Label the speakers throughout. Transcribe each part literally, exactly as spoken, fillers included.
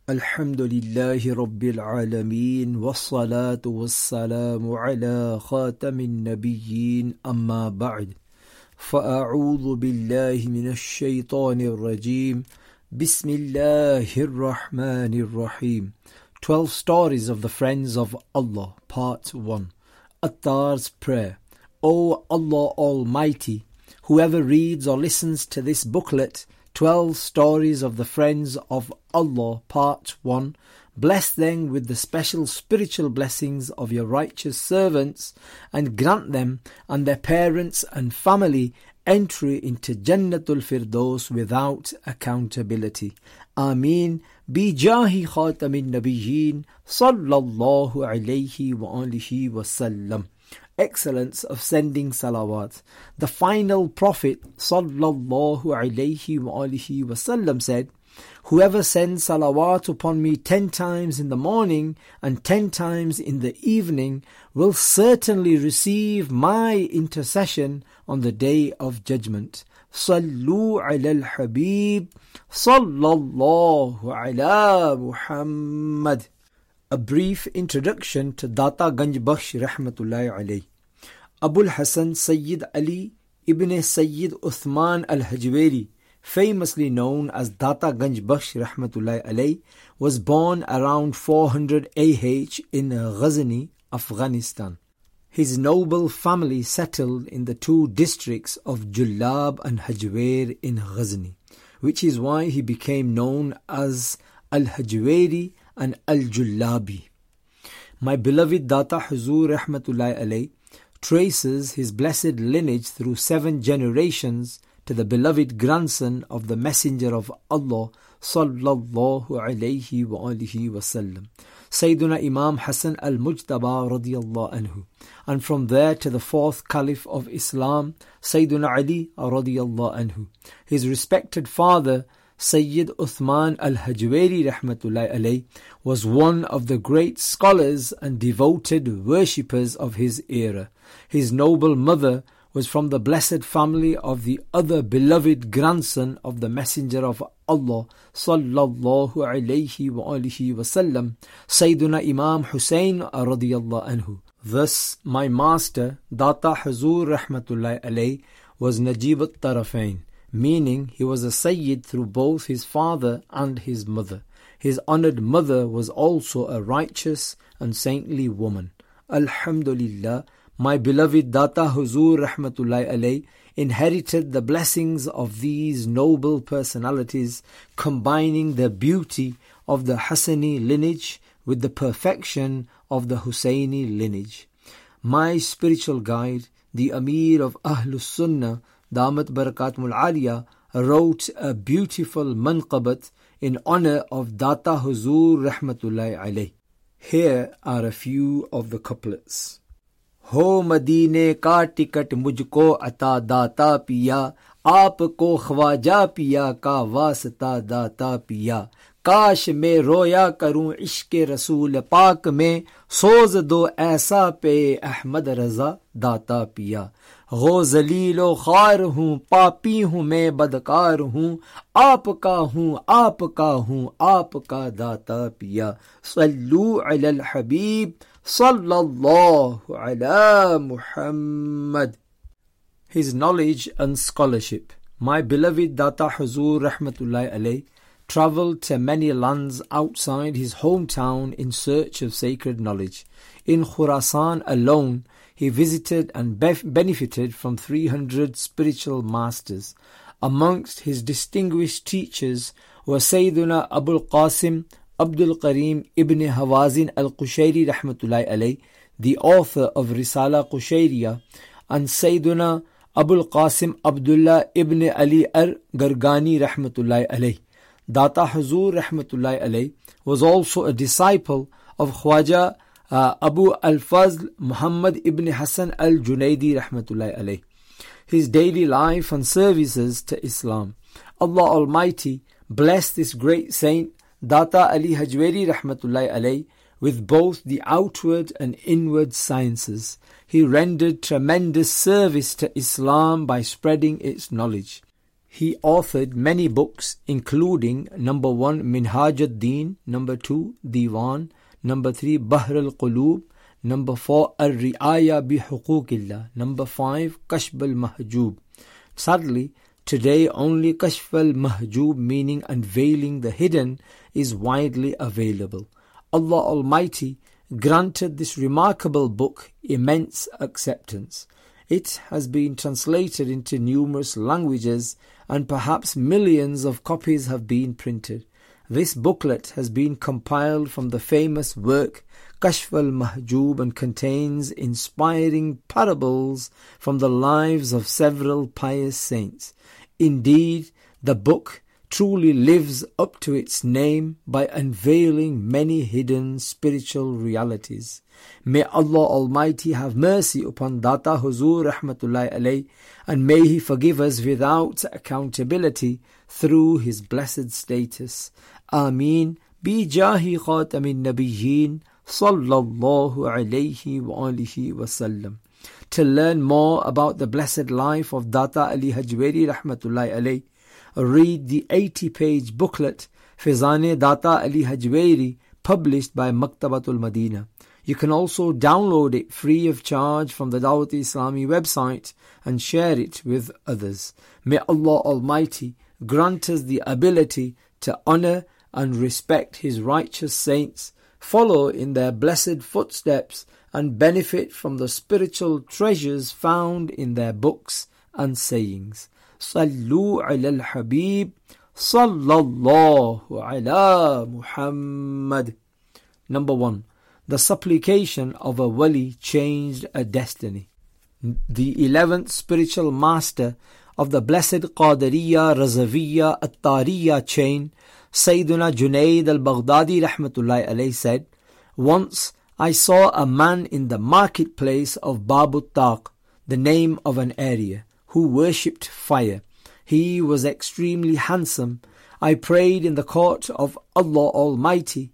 Speaker 1: Alhamdulillahi Rabbil Alameen, wassalatu wassalamu ala khatamin nabiyyin, amma ba'd. Fa'a'udhu billahi minash shaytanir rajeem. Bismillahir Rahmanir Rahim. Twelve Stories of the Friends of Allah, Part one. Attar's Prayer. O Allah Almighty, whoever reads or listens to this booklet, Twelve Stories of the Friends of Allah, Part one, bless them with the special spiritual blessings of your righteous servants, and grant them and their parents and family entry into Jannatul Firdaus without accountability. Ameen. Bijahi khatamin nabiyyin, sallallahu alayhi wa alihi wa sallam. Excellence of sending salawat. The final Prophet sallallahu alayhi wa alihi wa sallam said, whoever sends salawat upon me ten times in the morning and ten times in the evening will certainly receive my intercession on the day of judgment. Sallu ala al-Habib sallallahu ala Muhammad. A brief introduction to Data Ganj Bakhsh rahmatullahi alayh. Abul Hasan Sayyid Ali ibn Sayyid Uthman al-Hajweri, famously known as Data Ganj Bakhsh rahmatullahi alayh, was born around four hundred A H in Ghazni, Afghanistan. His noble family settled in the two districts of Jullab and Hajwer in Ghazni, which is why he became known as Al-Hajweri and Al-Jullabi. My beloved Data Huzur rahmatullahi alayh traces his blessed lineage through seven generations to the beloved grandson of the Messenger of Allah sallallahu alayhi wa alihi wa sallam, Sayyiduna Imam Hassan al-Mujtaba radiyallahu anhu, and from there to the fourth Caliph of Islam, Sayyiduna Ali radiyallahu anhu. His respected father, Sayyid Uthman al-Hajweri rahmatullahi alayh, was one of the great scholars and devoted worshippers of his era. His noble mother was from the blessed family of the other beloved grandson of the Messenger of Allah sallallahu alayhi wa alihi wa sallam, Sayyiduna Imam Hussein radiyallahu anhu. Thus, my master, Data Huzur rahmatullahi alayh, was Najib al-Tarafain, meaning he was a Sayyid through both his father and his mother. His honoured mother was also a righteous and saintly woman. Alhamdulillah, my beloved Data Huzur rahmatullahi alayh inherited the blessings of these noble personalities, combining the beauty of the Hassani lineage with the perfection of the Husseini lineage. My spiritual guide, the Amir of Ahlus Sunnah, Damat Barakatumul Aliyah, wrote a beautiful manqabat in honor of Data Huzur rahmatullahi alayh. Here are a few of the couplets. हो मदीने का ticket मुझको अता दाता पिया, आपको ख्वाजा पिया का वास्ता दाता पिया, काश मैं रोया करूं इश्क़ रसूल पाक में, सोज दो ऐसा पे अहमद रज़ा दाता पिया, गो ज़लीलो ख़ार हूँ पापी हूँ मैं बदकार हूँ, आपका हूँ आपका हूँ आपका दाता पिया, सल्लू अलल हबीब sallallahu ala Muhammad. His knowledge and scholarship. My beloved Data Huzur rahmatullahi alayh travelled to many lands outside his hometown in search of sacred knowledge. In Khurasan alone, he visited and bef- benefited from three hundred spiritual masters. Amongst his distinguished teachers were Sayyiduna Abul Qasim Abdul Karim ibn Hawazin al-Qushayri rahmatullahi alayh, the author of Risala Qushayriya, and Sayyiduna Abul Qasim Abdullah ibn Ali al-Gargani rahmatullahi alayh. Data Huzur rahmatullahi alayh was also a disciple of Khwaja uh, Abu al-Fazl Muhammad ibn Hassan al-Junaidi rahmatullahi alayh. His daily life and services to Islam. Allah Almighty bless this great saint Data Ali Hajweri rahmatullahi alayh with both the outward and inward sciences. He rendered tremendous service to Islam by spreading its knowledge. He authored many books, including number one, Minhaj ad-Din, number two, Diwan, number three, Bahr al-Qulub, number four, Al-Ri'aya bi Huquqillah, number five, Kashf al-Mahjub. Sadly, today only Kashf al-Mahjub, meaning unveiling the hidden, is widely available. Allah Almighty granted this remarkable book immense acceptance. It has been translated into numerous languages and perhaps millions of copies have been printed. This booklet has been compiled from the famous work Kashf al-Mahjub and contains inspiring parables from the lives of several pious saints. Indeed, the book truly lives up to its name by unveiling many hidden spiritual realities. May Allah Almighty have mercy upon Data Huzur Rahmatullahi Alayh, and may He forgive us without accountability through His blessed status. Ameen. Bi Jahi Khatamin Nabiyyin Sallallahu Alayhi wa alihi wa sallam. To learn more about the blessed life of Data Ali Hajweri Rahmatullahi Alayh, read the eighty-page booklet Fizan-e Data Ali Hajweri, published by Maktabatul Madina. You can also download it free of charge from the Dawat Islami website and share it with others. May Allah Almighty grant us the ability to honor and respect His righteous saints, follow in their blessed footsteps, and benefit from the spiritual treasures found in their books and sayings. Sallu ala al-Habib, sallallahu ala Muhammad. Number one, the supplication of a wali changed a destiny. The eleventh spiritual master of the blessed Qadariya Razaviyya At-Tariya chain, Sayyiduna Junaid al-Baghdadi Rahmatullahi Alayh, said, "Once I saw a man in the marketplace of Babut Taq, the name of an area, who worshipped fire. He was extremely handsome. I prayed in the court of Allah Almighty,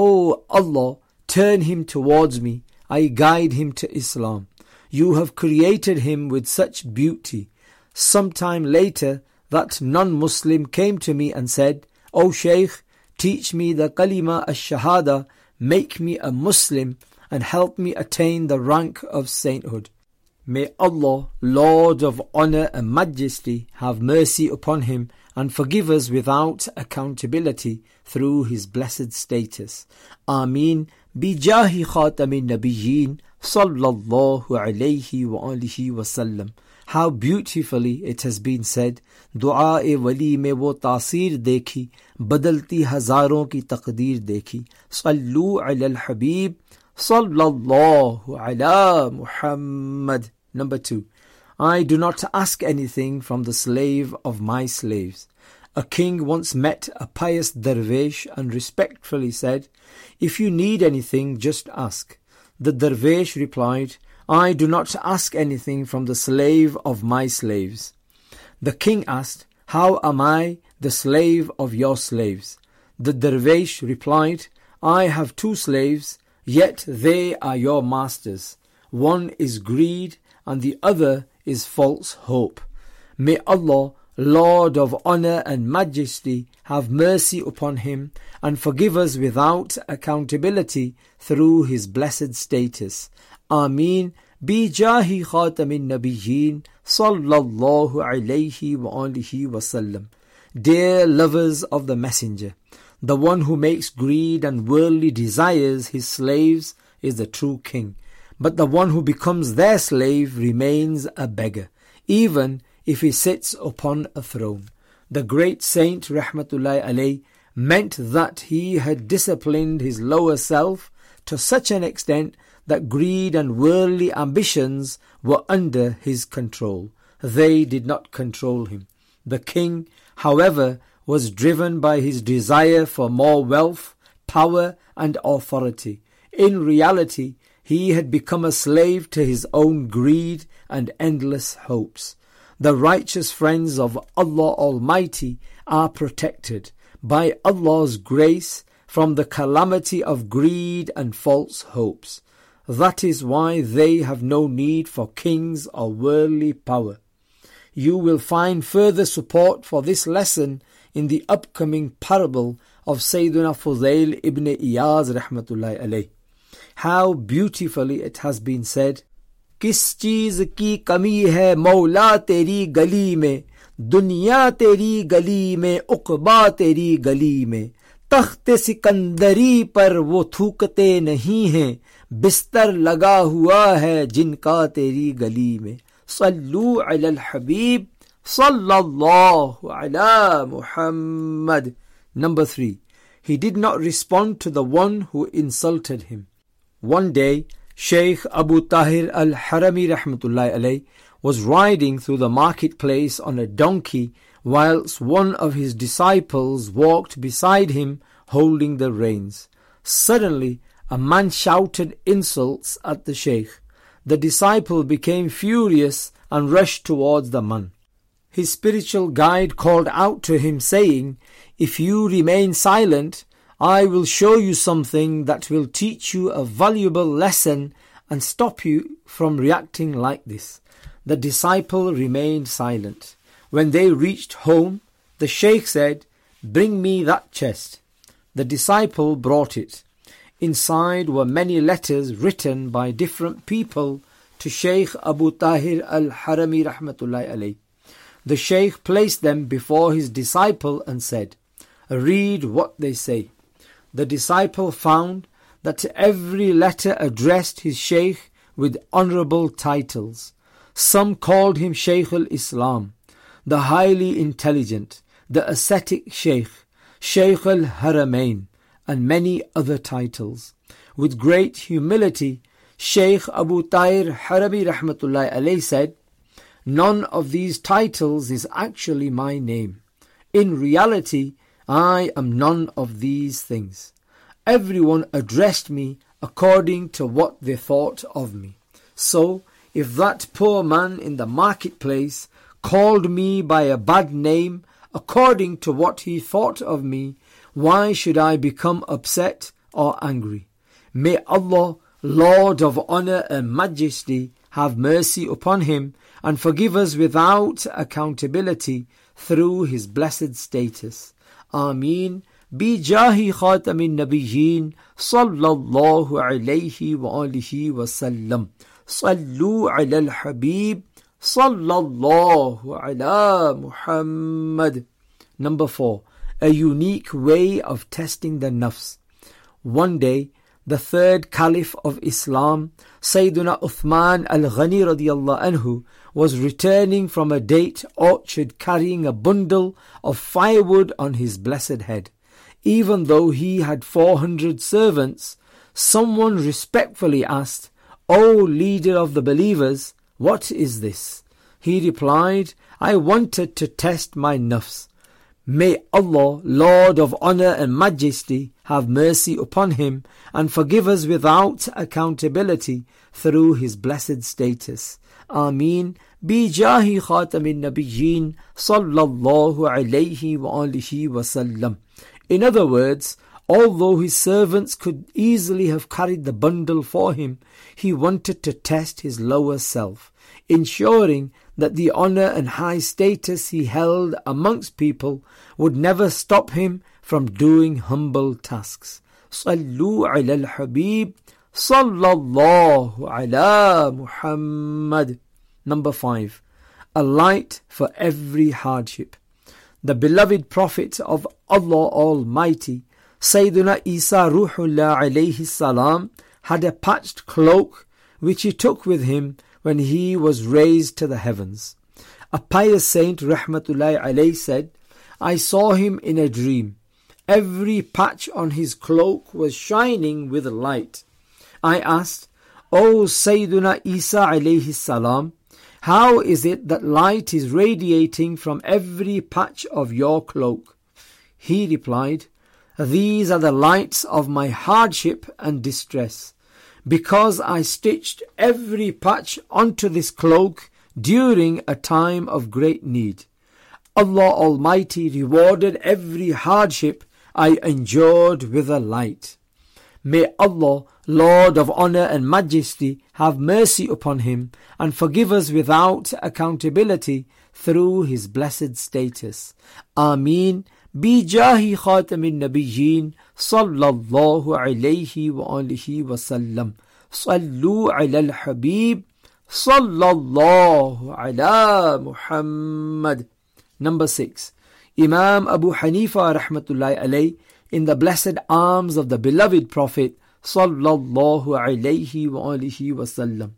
Speaker 1: O Allah, turn him towards me. I guide him to Islam. You have created him with such beauty." Some time later, that non-Muslim came to me and said, "O Shaykh, teach me the kalima ash-shahada, make me a Muslim and help me attain the rank of sainthood." May Allah, Lord of Honour and Majesty, have mercy upon him and forgive us without accountability through his blessed status. Ameen. Bijahi Khatamin Nabiyyin Sallallahu Alayhi wa alihi wa sallam. How beautifully it has been said, Dua-e wali mein wo taasir dekhi, badalti hazaron ki taqdeer dekhi. Sallu ala al-Habib Sallallahu ala Muhammad. Number two, I do not ask anything from the slave of my slaves. A king once met a pious dervish and respectfully said, "If you need anything, just ask." The dervish replied, "I do not ask anything from the slave of my slaves." The king asked, "How am I the slave of your slaves?" The dervish replied, "I have two slaves, yet they are your masters. One is greed and the other is false hope. May Allah, Lord of Honour and Majesty, have mercy upon him and forgive us without accountability through his blessed status. Ameen. Bi Jahi Khatamin Nabiyyin Sallallahu Alayhi wa alihi wa sallam. Dear lovers of the Messenger, the one who makes greed and worldly desires his slaves is the true king. But the one who becomes their slave remains a beggar, even if he sits upon a throne. The great saint Rahmatullahi Alayh meant that he had disciplined his lower self to such an extent that greed and worldly ambitions were under his control. They did not control him. The king, however, was driven by his desire for more wealth, power, and authority. In reality, he had become a slave to his own greed and endless hopes. The righteous friends of Allah Almighty are protected by Allah's grace from the calamity of greed and false hopes. That is why they have no need for kings or worldly power. You will find further support for this lesson in the upcoming parable of Sayyidina Fudail ibn Iyaz rahmatullahi alayh. How beautifully it has been said, Kis cheez ki kami hai Mawla teri gali mein, Dunya teri gali mein, Uqba teri gali mein, तख्त सिकंदरी पर वो थूकते नहीं हैं, बिस्तर लगा हुआ है जिनका तेरी गली में. सल्लू अलल हबीब sallallahu ala Muhammad. Number three, he did not respond to the one who insulted him. One day, Shaykh Abu Tahir al-Harami rahmatullahi alayh was riding through the marketplace on a donkey, whilst one of his disciples walked beside him holding the reins. Suddenly, a man shouted insults at the Shaykh. The disciple became furious and rushed towards the man. His spiritual guide called out to him, saying, If you remain silent, I will show you something that will teach you a valuable lesson and stop you from reacting like this. The disciple remained silent. When they reached home, the Shaykh said, Bring me that chest. The disciple brought it. Inside were many letters written by different people to Shaykh Abu Tahir al-Harami rahmatullahi alayh. The Shaykh placed them before his disciple and said, Read what they say. The disciple found that every letter addressed his Shaykh with honourable titles. Some called him Shaykh al-Islam, the highly intelligent, the ascetic Shaykh, Shaykh al-Haramain, and many other titles. With great humility, Shaykh Abu Tahir Harami rahmatullahi alayh said, None of these titles is actually my name. In reality, I am none of these things. Everyone addressed me according to what they thought of me. So, if that poor man in the marketplace called me by a bad name according to what he thought of me, why should I become upset or angry? May Allah, Lord of Honour and Majesty, have mercy upon him and forgive us without accountability through his blessed status. Ameen. Bi jahi khatamin nabiyyin sallallahu alayhi wa alihi wa sallam. Sallu ala al-habib sallallahu ala Muhammad. Number four, a unique way of testing the nafs. One day, the third caliph of Islam, Sayyiduna Uthman al-Ghani radiyallahu anhu, was returning from a date orchard carrying a bundle of firewood on his blessed head. Even though he had four hundred servants, someone respectfully asked, O leader of the believers, what is this? He replied, I wanted to test my nafs. May Allah, Lord of Honour and Majesty, have mercy upon him and forgive us without accountability through his blessed status. Ameen. Bi jahi khatamin nabiyyin sallallahu alayhi wa alihi wa sallam. In other words, although his servants could easily have carried the bundle for him, he wanted to test his lower self, ensuring that the honour and high status he held amongst people would never stop him from doing humble tasks. Sallu ala al-habib sallallahu ala Muhammad. Number five, a light for every hardship. The beloved Prophet of Allah Almighty, Sayyiduna Isa Ruhullah alayhi salam, had a patched cloak which he took with him when he was raised to the heavens. A pious saint rahmatullahi alayhi said, I saw him in a dream. Every patch on his cloak was shining with light. I asked, O Sayyiduna Isa alayhi salam, how is it that light is radiating from every patch of your cloak? He replied, These are the lights of my hardship and distress, because I stitched every patch onto this cloak during a time of great need. Allah Almighty rewarded every hardship I endured with a light. May Allah, Lord of Honour and Majesty, have mercy upon him and forgive us without accountability through his blessed status. Ameen. Bijahi khatamin nabiyyin sallallahu alayhi wa alihi wa sallam. Sallu ala al-habib sallallahu ala Muhammad. Number six. Imam Abu Hanifa rahmatullahi alayhi, in the blessed arms of the beloved Prophet sallallahu alayhi wa alihi wa sallam.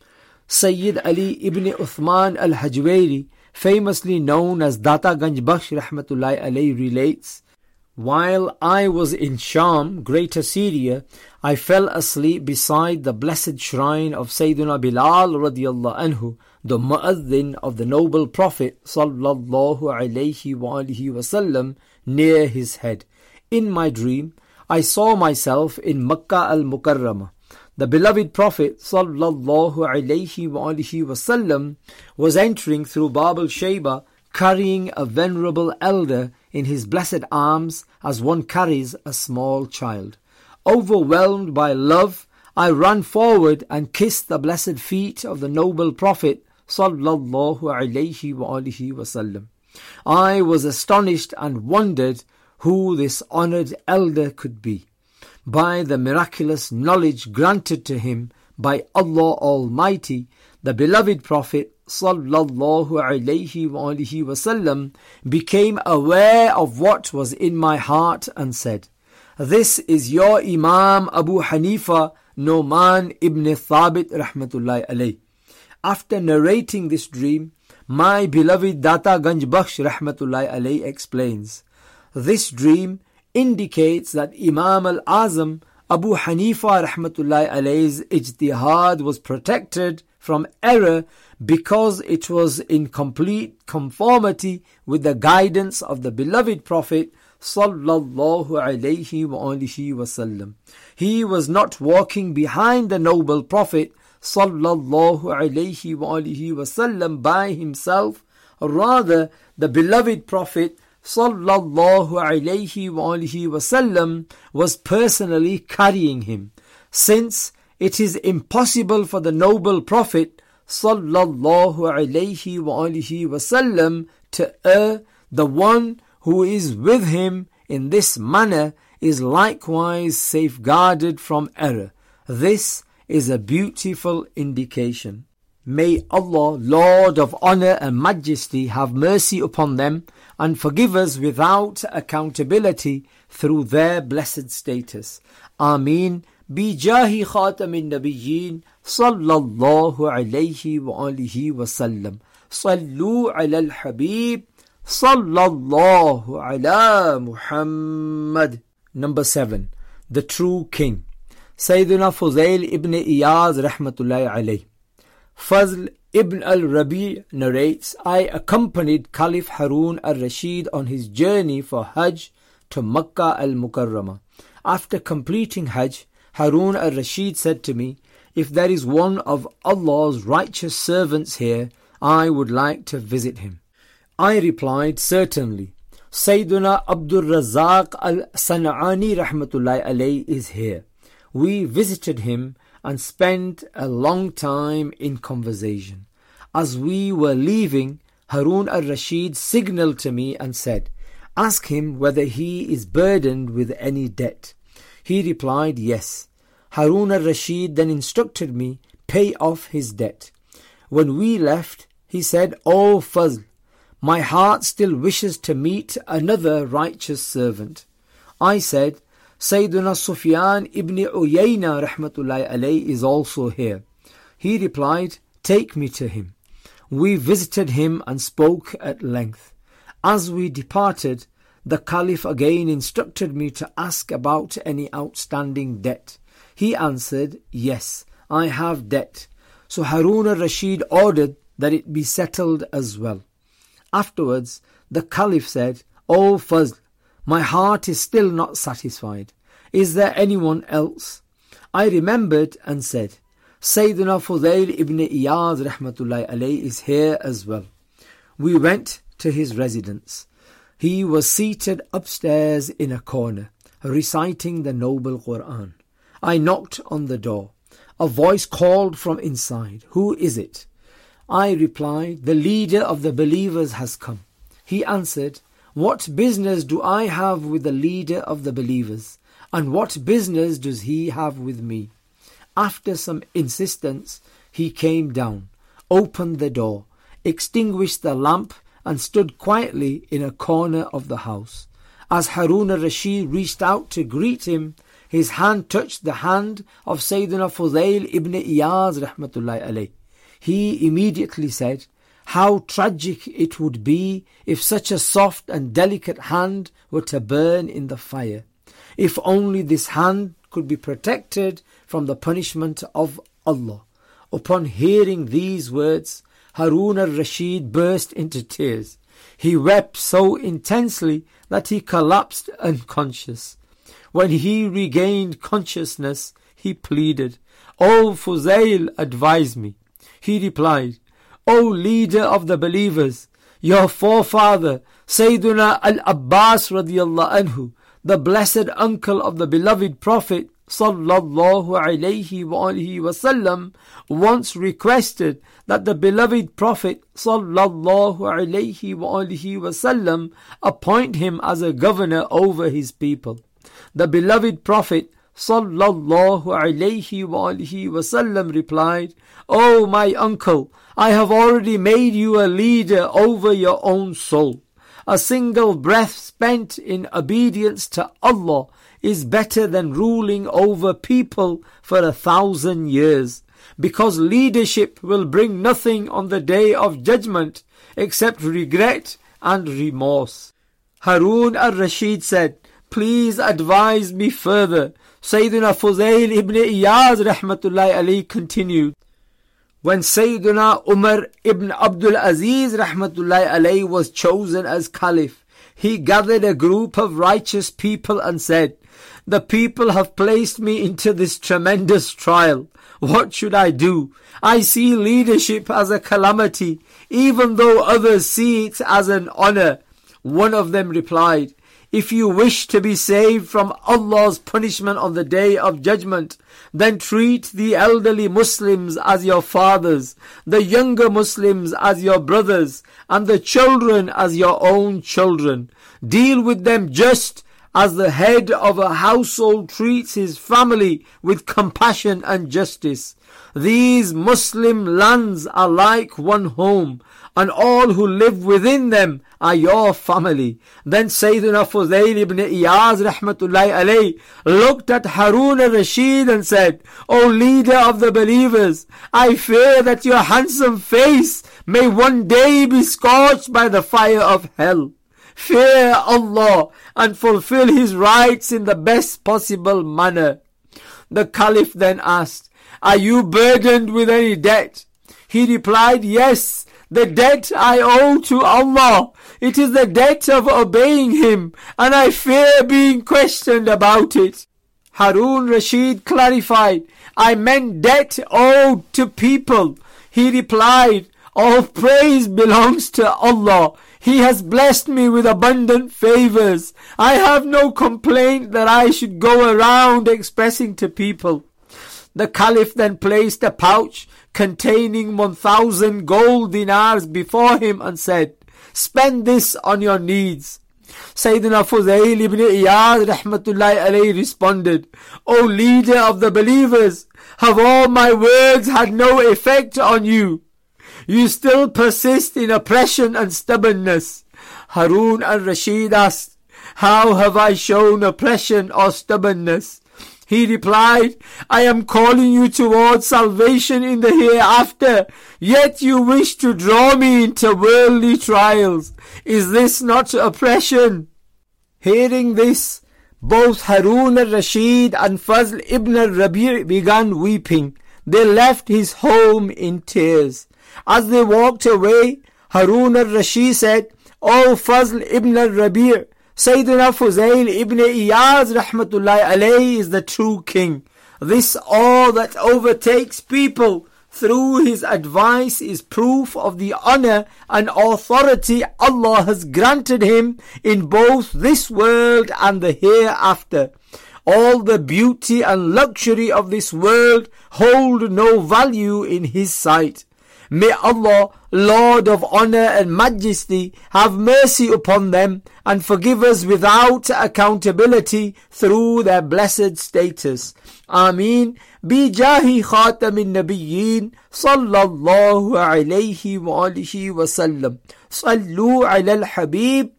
Speaker 1: Sayyid Ali ibn Uthman al-Hajwari, famously known as Data Ganj Bakhsh rahmatullahi alayhi, relates, while I was in Sham, Greater Syria, I fell asleep beside the blessed shrine of Sayyidina Bilal radiyallahu anhu, the mu'adhin of the noble Prophet sallallahu alayhi wa alihi wasallam, near his head. In my dream, I saw myself in Makkah al-Mukarramah. The beloved Prophet sallallahu alayhi wa alihi wasallam was entering through Bab al-Shayba, carrying a venerable elder in his blessed arms as one carries a small child. Overwhelmed by love, I ran forward and kissed the blessed feet of the noble Prophet sallallahu alayhi wa alihi wasallam. I was astonished and wondered who this honoured elder could be. By the miraculous knowledge granted to him by Allah Almighty, the beloved Prophet sallallahu alayhi wa alihi wasallam became aware of what was in my heart and said, "This is your Imam Abu Hanifa Nu'man ibn Thabit rahmatullahi alayhi." After narrating this dream, my beloved Data Ganj Bakhsh rahmatullahi alayhi explains, this dream indicates that Imam al-Azam Abu Hanifa rahmatullahi alayhi's ijtihad was protected from error because it was in complete conformity with the guidance of the beloved Prophet sallallahu alayhi wa alihi wasallam. He was not walking behind the noble Prophet sallallahu alayhi wa alihi wasallam by himself. Rather, the beloved Prophet sallallahu alayhi wa alihi wasallam was personally carrying him, since it is impossible for the noble Prophet sallallahu alayhi wa alihi wasallam to err. The one who is with him in this manner is likewise safeguarded from error. This is a beautiful indication. May Allah, Lord of Honour and Majesty, have mercy upon them and forgive us without accountability through their blessed status. Ameen. Bijahi khatamin nabiyyin sallallahu alayhi wa alihi wa sallam. Sallu ala al-habib sallallahu ala Muhammad. Number seven. The true king. Sayyidina Fuzail ibn Iyaz rahmatullahi alayhi. Fazl ibn al-Rabi' narrates, I accompanied Caliph Harun al-Rashid on his journey for Hajj to Makkah al-Mukarramah. After completing Hajj, Harun al-Rashid said to me, if there is one of Allah's righteous servants here, I would like to visit him. I replied, certainly. Sayyiduna Abdul Razak al-San'ani rahmatullahi alayhi is here. We visited him and spent a long time in conversation. As we were leaving, Harun al-Rashid signalled to me and said, ask him whether he is burdened with any debt. He replied, yes. Harun al-Rashid then instructed me, pay off his debt. When we left, he said, O Fazl, my heart still wishes to meet another righteous servant. I said, Sayyiduna Sufyan ibn Uyayna rahmatullahi alayhi is also here. He replied, take me to him. We visited him and spoke at length. As we departed, the Caliph again instructed me to ask about any outstanding debt. He answered, yes, I have debt. So Harun al-Rashid ordered that it be settled as well. Afterwards, the Caliph said, O Fazl, my heart is still not satisfied. Is there anyone else? I remembered and said, Sayyidina Fudail ibn Iyaz rahmatullahi alayhi is here as well. We went to his residence. He was seated upstairs in a corner, reciting the noble Quran. I knocked on the door. A voice called from inside, who is it? I replied, the leader of the believers has come. He answered, what business do I have with the leader of the believers? And what business does he have with me? After some insistence, he came down, opened the door, extinguished the lamp, and stood quietly in a corner of the house. As Harun al-Rashid reached out to greet him, his hand touched the hand of Sayyidina Fudail ibn Iyaz rahmatullahi alayh. He immediately said, how tragic it would be if such a soft and delicate hand were to burn in the fire. If only this hand could be protected from the punishment of Allah. Upon hearing these words, Harun al-Rashid burst into tears. He wept so intensely that he collapsed unconscious. When he regained consciousness, he pleaded, O Fuzail, advise me. He replied, O leader of the believers, your forefather, Sayyiduna al-Abbas radiyallahu anhu, the blessed uncle of the beloved Prophet sallallahu alayhi wa alihi wasallam, once requested that the beloved Prophet sallallahu alayhi wa alihi wasallam appoint him as a governor over his people. The beloved Prophet sallallahu alayhi wa alihi wasallam replied, O my uncle, I have already made you a leader over your own soul. A single breath spent in obedience to Allah is better than ruling over people for a thousand years, because leadership will bring nothing on the day of judgment except regret and remorse. Harun al-Rashid said, please advise me further. Sayyidina Fuzail ibn Iyaz rahmatullahi alayhi continued, when Sayyidina Umar ibn Abdul Aziz rahmatullahi alayhi was chosen as Caliph, he gathered a group of righteous people and said, the people have placed me into this tremendous trial. What should I do? I see leadership as a calamity, even though others see it as an honor. One of them replied, if you wish to be saved from Allah's punishment on the day of judgment, then treat the elderly Muslims as your fathers, the younger Muslims as your brothers, and the children as your own children. Deal with them just as the head of a household treats his family with compassion and justice. These Muslim lands are like one home, and all who live within them are your family. Then Sayyidina Fudail ibn Iyaz rahmatullahi alayhi looked at Harun al-Rashid and said, O leader of the believers, I fear that your handsome face may one day be scorched by the fire of hell. Fear Allah and fulfill His rights in the best possible manner. The Caliph then asked, are you burdened with any debt? He replied, yes, the debt I owe to Allah. It is the debt of obeying Him, and I fear being questioned about it. Harun Rashid clarified, I meant debt owed to people. He replied, all praise belongs to Allah. He has blessed me with abundant favors. I have no complaint that I should go around expressing to people. The Caliph then placed a pouch containing one thousand gold dinars before him and said, spend this on your needs. Sayyidina Fuzail ibn Iyaz rahmatullahi alayhi responded, O leader of the believers, have all my words had no effect on you? You still persist in oppression and stubbornness. Harun al-Rashid asked, how have I shown oppression or stubbornness? He replied, I am calling you towards salvation in the hereafter, yet you wish to draw me into worldly trials. Is this not oppression? Hearing this, both Harun al-Rashid and Fazl ibn al-Rabi' began weeping. They left his home in tears. As they walked away, Harun al-Rashid said, O Fazl ibn al-Rabi', Sayyidina Fuzail ibn Iyaz rahmatullahi alayhi is the true king. This awe that overtakes people through his advice is proof of the honor and authority Allah has granted him in both this world and the hereafter. All the beauty and luxury of this world hold no value in his sight. May Allah, Lord of honor and majesty, have mercy upon them and forgive us without accountability through their blessed status. Ameen. Bijahi khatamin nabiyyin sallallahu alayhi wa alihi wa sallam. Sallu ala al-habib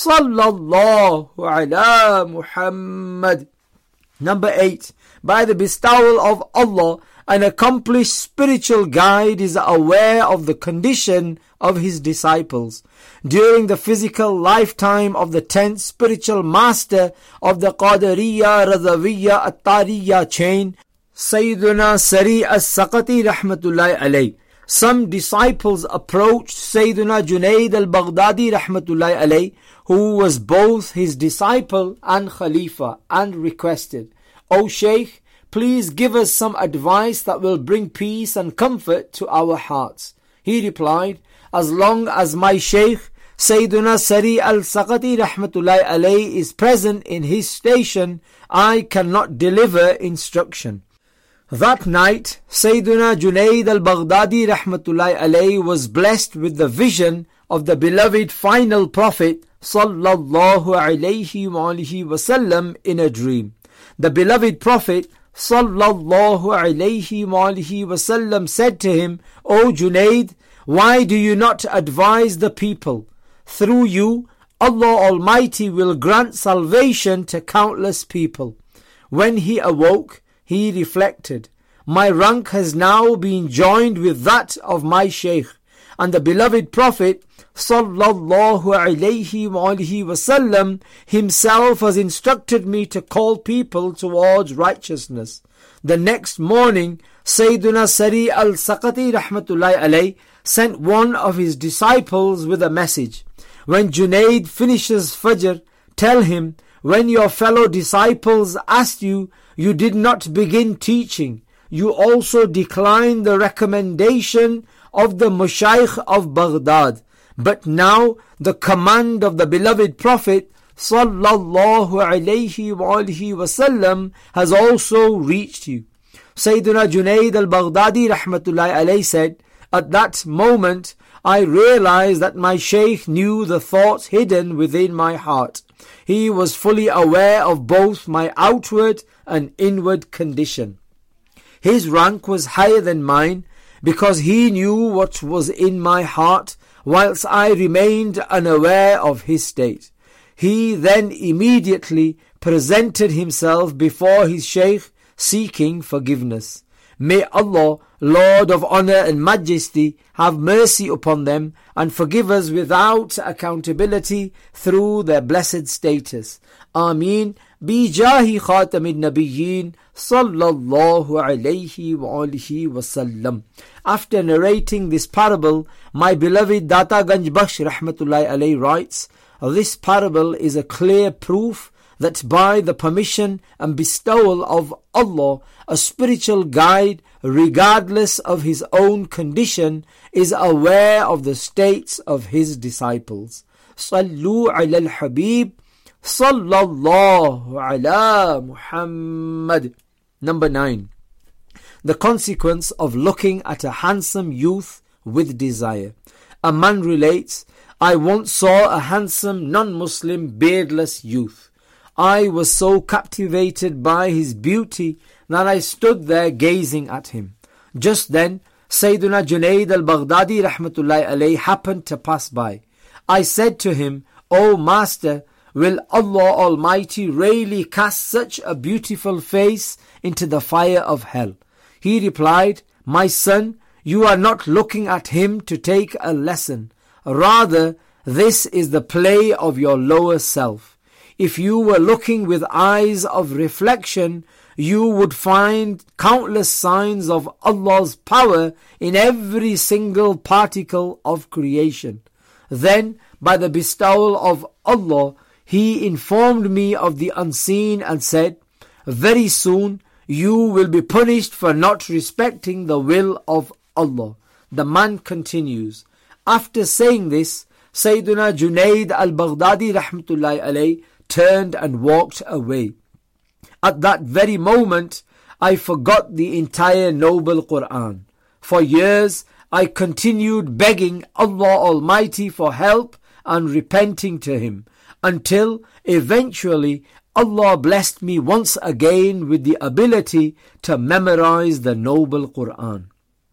Speaker 1: sallallahu ala Muhammad. Number eight. By the bestowal of Allah, an accomplished spiritual guide is aware of the condition of his disciples. During the physical lifetime of the tenth spiritual master of the Qadariyya Radawiyya Attariyya chain, Sayyiduna Sari As-Saqati Rahmatullahi Alayh, some disciples approached Sayyiduna Junaid Al-Baghdadi Rahmatullahi Alayh, who was both his disciple and Khalifa, and requested, O Shaykh, please give us some advice that will bring peace and comfort to our hearts. He replied, as long as my Shaykh, Sayyiduna Sari al-Saqati Rahmatullahi Alayh, is present in his station, I cannot deliver instruction. That night, Sayyiduna Junaid al-Baghdadi Rahmatullahi Alayh was blessed with the vision of the beloved final Prophet Sallallahu Alaihi Wasallam in a dream. The beloved Prophet Sallallahu Alaihi Wasallam said to him, O Junaid, why do you not advise the people? Through you, Allah Almighty will grant salvation to countless people. When he awoke, he reflected, my rank has now been joined with that of my Shaykh, and the beloved Prophet Sallallahu Alaihi Wasallam himself has instructed me to call people towards righteousness. The next morning, Sayyiduna Sari al-Saqati Rahmatullahi Alayh sent one of his disciples with a message. When Junaid finishes Fajr, tell him, when your fellow disciples asked you, you did not begin teaching. You also declined the recommendation of the Mushaykh of Baghdad. But now the command of the beloved Prophet Sallallahu Alaihi Wasallam has also reached you. Sayyiduna Junaid al-Baghdadi Rahmatullahi Alayh said, at that moment I realized that my Shaykh knew the thoughts hidden within my heart. He was fully aware of both my outward and inward condition. His rank was higher than mine because he knew what was in my heart, whilst I remained unaware of his state. He then immediately presented himself before his Shaykh seeking forgiveness. May Allah, Lord of honor and majesty, have mercy upon them and forgive us without accountability through their blessed status. Ameen. Bijahi khatamin nabiyyin sallallahu alayhi wa alihi wasallam. After narrating this parable, my beloved Data Ganj Bakhsh Rahmatullahi Alayh writes, this parable is a clear proof that by the permission and bestowal of Allah, a spiritual guide, regardless of his own condition, is aware of the states of his disciples. Sallu ala al-Habib Sallallahu ala Muhammad. Number nine. The consequence of looking at a handsome youth with desire. A man relates, I once saw a handsome non-Muslim beardless youth. I was so captivated by his beauty that I stood there gazing at him. Just then, Sayyiduna Junaid al-Baghdadi Rahmatullahi Alayh happened to pass by. I said to him, O Master, will Allah Almighty really cast such a beautiful face into the fire of hell? He replied, my son, you are not looking at him to take a lesson. Rather, this is the play of your lower self. If you were looking with eyes of reflection, you would find countless signs of Allah's power in every single particle of creation. Then, by the bestowal of Allah, He informed me of the unseen and said, very soon you will be punished for not respecting the will of Allah. The man continues, after saying this, Sayyiduna Junaid al-Baghdadi Rahmatullahi Alayh turned and walked away. At that very moment, I forgot the entire noble Quran. For years, I continued begging Allah Almighty for help and repenting to Him, until eventually Allah blessed me once again with the ability to memorize the noble Quran.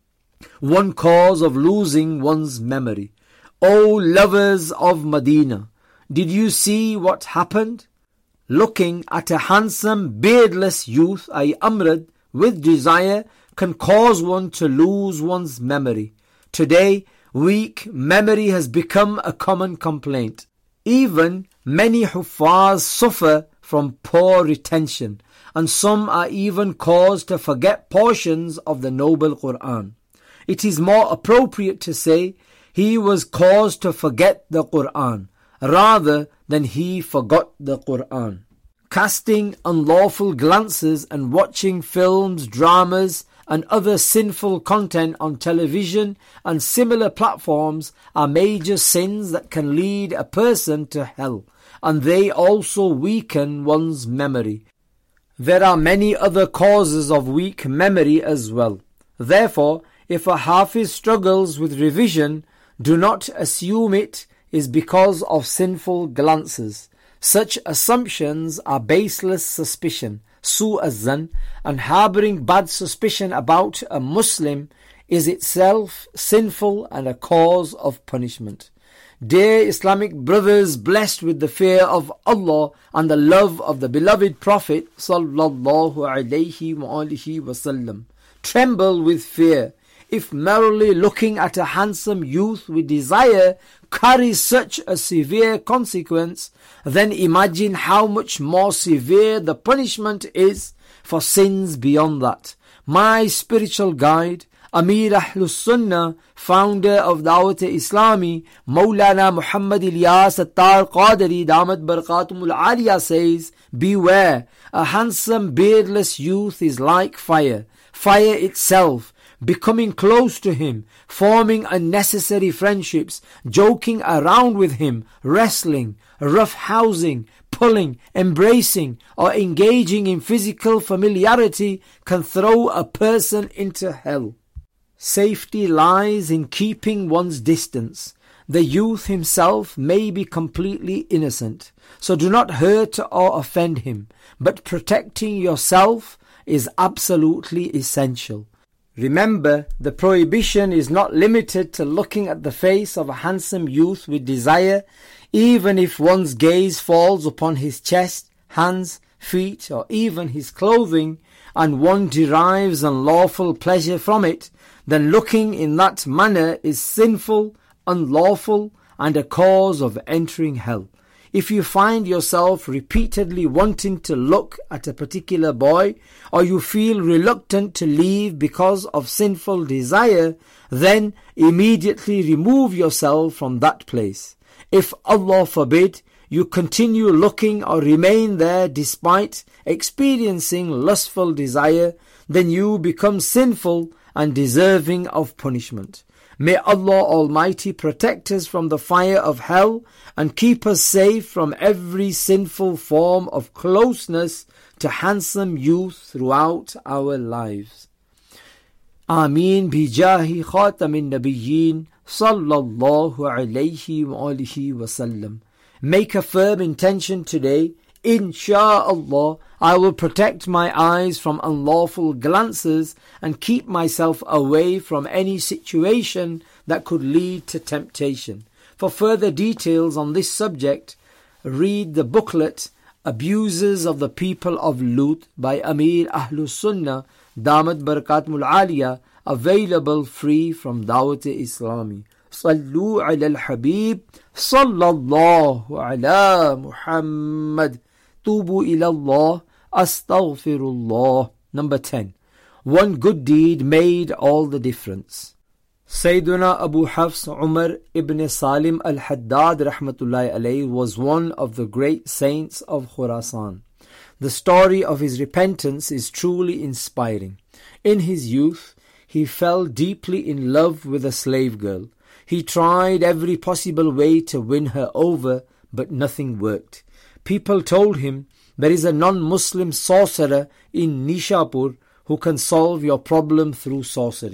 Speaker 1: One cause of losing one's memory. O lovers of Medina, did you see what happened? Looking at a handsome beardless youth, ay Amrad, with desire can cause one to lose one's memory. Today, weak memory has become a common complaint. Even many Huffaz suffer from poor retention, and some are even caused to forget portions of the noble Quran. It is more appropriate to say he was caused to forget the Quran, rather than he forgot the Quran. Casting unlawful glances and watching films, dramas, and other sinful content on television and similar platforms are major sins that can lead a person to hell, and they also weaken one's memory. There are many other causes of weak memory as well. Therefore, if a Hafiz struggles with revision, do not assume it is because of sinful glances. Such assumptions are baseless suspicion, su'azzan, and harboring bad suspicion about a Muslim is itself sinful and a cause of punishment. Dear Islamic brothers blessed with the fear of Allah and the love of the beloved Prophet sallallahu alaihi wasallam, tremble with fear. If merely looking at a handsome youth with desire carries such a severe consequence, then imagine how much more severe the punishment is for sins beyond that. My spiritual guide, Amir Ahlus Sunnah, founder of Dawat Islami, Maulana Muhammad Ilyas Attar Qadari Damat Barakatumul Aliyah says, beware, a handsome beardless youth is like fire, fire itself. Becoming close to him, forming unnecessary friendships, joking around with him, wrestling, roughhousing, pulling, embracing, or engaging in physical familiarity can throw a person into hell. Safety lies in keeping one's distance. The youth himself may be completely innocent, so do not hurt or offend him, but protecting yourself is absolutely essential. Remember, the prohibition is not limited to looking at the face of a handsome youth with desire, even if one's gaze falls upon his chest, hands, feet, or even his clothing, and one derives unlawful pleasure from it, then looking in that manner is sinful, unlawful, and a cause of entering hell. If you find yourself repeatedly wanting to look at a particular boy, or you feel reluctant to leave because of sinful desire, then immediately remove yourself from that place. If Allah forbid, you continue looking or remain there despite experiencing lustful desire, then you become sinful and deserving of punishment. May Allah Almighty protect us from the fire of hell and keep us safe from every sinful form of closeness to handsome youth throughout our lives. Ameen bijahi khatamin nabiyyin sallallahu alayhi wa alihi wa sallam. Make a firm intention today, Insha'Allah, I will protect my eyes from unlawful glances and keep myself away from any situation that could lead to temptation. For further details on this subject, read the booklet Abuses of the People of Lut by Amir Ahlus Sunnah, Damat Barakatumul Aliyah, available free from Dawat Islami. Sallu ala al-Habib, sallallahu ala Muhammad. Tubu ila Allah, astaghfirullah. Number ten. One good deed made all the difference. Sayyiduna Abu Hafs Umar ibn Salim al-Haddad rahmatullahi alayhi was one of the great saints of Khurasan. The story of his repentance is truly inspiring. In his youth, he fell deeply in love with a slave girl. He tried every possible way to win her over, but nothing worked. People told him, there is a non-Muslim sorcerer in Nishapur who can solve your problem through sorcery.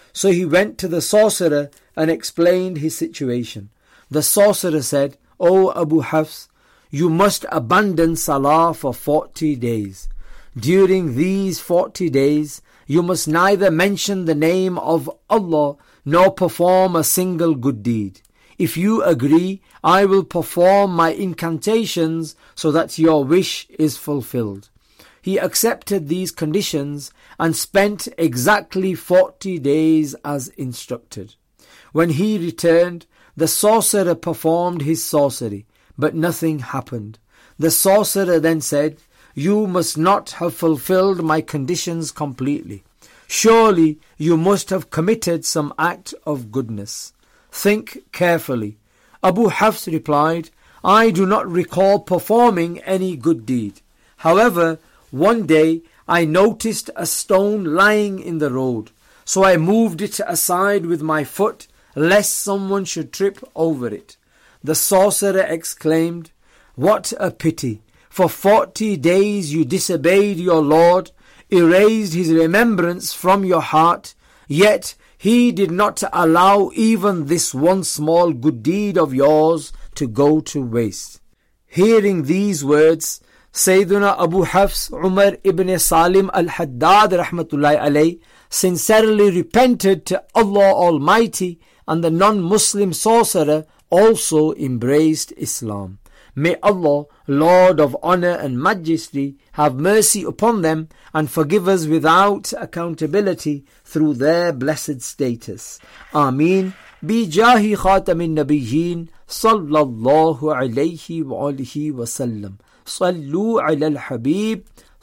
Speaker 1: So he went to the sorcerer and explained his situation. The sorcerer said, O Abu Hafs, you must abandon Salah for forty days. During these forty days, you must neither mention the name of Allah nor perform a single good deed. If you agree, I will perform my incantations so that your wish is fulfilled. He accepted these conditions and spent exactly forty days as instructed. When he returned, the sorcerer performed his sorcery, but nothing happened. The sorcerer then said, You must not have fulfilled my conditions completely. Surely you must have committed some act of goodness. Think carefully. Abu Hafs replied, I do not recall performing any good deed. However, one day I noticed a stone lying in the road, so I moved it aside with my foot, lest someone should trip over it. The sorcerer exclaimed, What a pity! For forty days you disobeyed your Lord, erased his remembrance from your heart, yet he did not allow even this one small good deed of yours to go to waste. Hearing these words, Sayyiduna Abu Hafs Umar ibn Salim al-Haddad rahmatullahi alayh sincerely repented to Allah Almighty, and the non-Muslim sorcerer also embraced Islam. May Allah, Lord of Honour and Majesty, have mercy upon them and forgive us without accountability through their blessed status. Ameen. Bijahi khatamin nabiyyin sallallahu alayhi wa alihi wa sallam. Sallu ala al-habib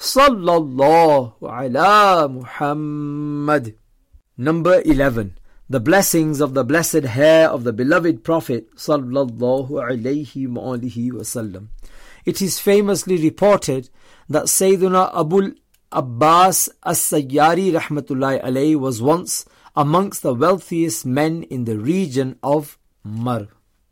Speaker 1: sallallahu ala Muhammad. Number eleven. The blessings of the blessed hair of the beloved Prophet sallallahu alayhi wa alihi wasallam. It is famously reported that Sayyiduna Abul Abbas as-Sayyari rahmatullahi alayhi was once amongst the wealthiest men in the region of Mar.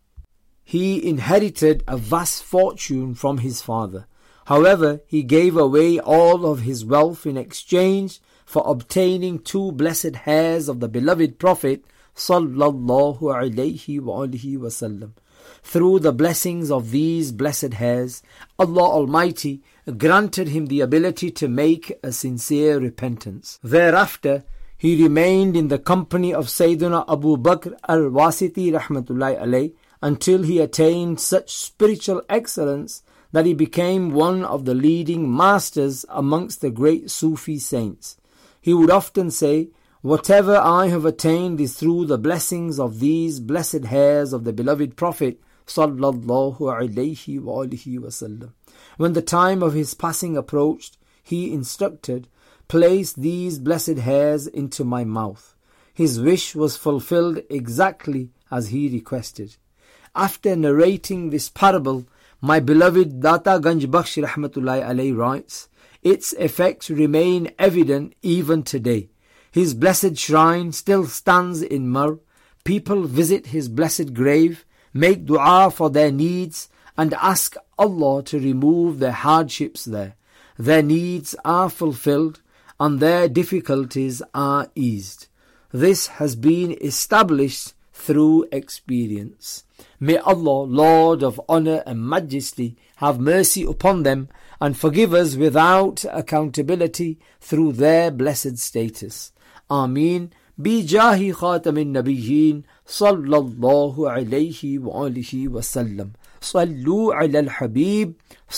Speaker 1: He inherited a vast fortune from his father. However, he gave away all of his wealth in exchange for obtaining two blessed hairs of the beloved Prophet sallallahu alayhi wa alihi wasallam. Through the blessings of these blessed hairs, Allah Almighty granted him the ability to make a sincere repentance. Thereafter, he remained in the company of Sayyidina Abu Bakr al-Wasiti rahmatullahi alayh until he attained such spiritual excellence that he became one of the leading masters amongst the great Sufi saints. He would often say, Whatever I have attained is through the blessings of these blessed hairs of the beloved Prophet sallallahu alayhi wa alihi wasallam. When the time of his passing approached, he instructed, Place these blessed hairs into my mouth. His wish was fulfilled exactly as he requested. After narrating this parable, my beloved Data Ganj Bakhsh rahmatullahi alayhi writes, Its effects remain evident even today. His blessed shrine still stands in Mar. People visit his blessed grave, make dua for their needs, and ask Allah to remove their hardships there. Their needs are fulfilled, and their difficulties are eased. This has been established through experience. May Allah, Lord of Honour and Majesty, have mercy upon them and forgive us without accountability through their blessed status. Ameen. Bijahi khatamin nabiyyin sallallahu alayhi wa alihi wa sallam. Sallu ala al-habib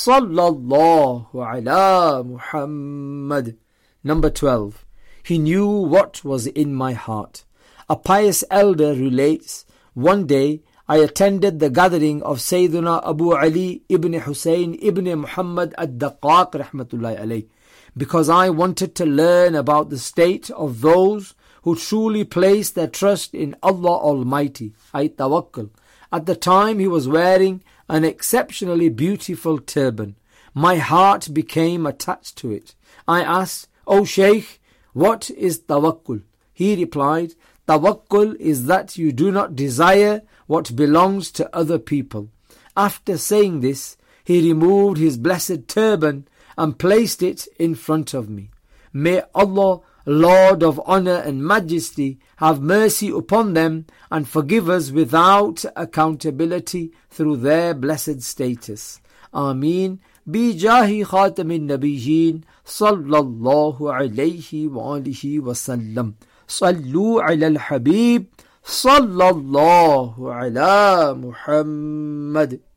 Speaker 1: sallallahu ala Muhammad. Number twelve. He knew what was in my heart. A pious elder relates, One day I attended the gathering of Sayyiduna Abu Ali ibn Hussein ibn Muhammad ad-Daqqaq rahmatullahi alayh, because I wanted to learn about the state of those who truly place their trust in Allah Almighty, ay tawakkul. At the time he was wearing an exceptionally beautiful turban. My heart became attached to it. I asked, O Shaykh, what is tawakkul? He replied, Tawakkul is that you do not desire what belongs to other people. After saying this, he removed his blessed turban and placed it in front of me. May Allah, Lord of honor and majesty, have mercy upon them and forgive us without accountability through their blessed status. Ameen. Bijahi khatamin nabiyyin sallallahu alayhi wa alihi wa sallam. Sallu ala al-habib sallallahu ala Muhammad.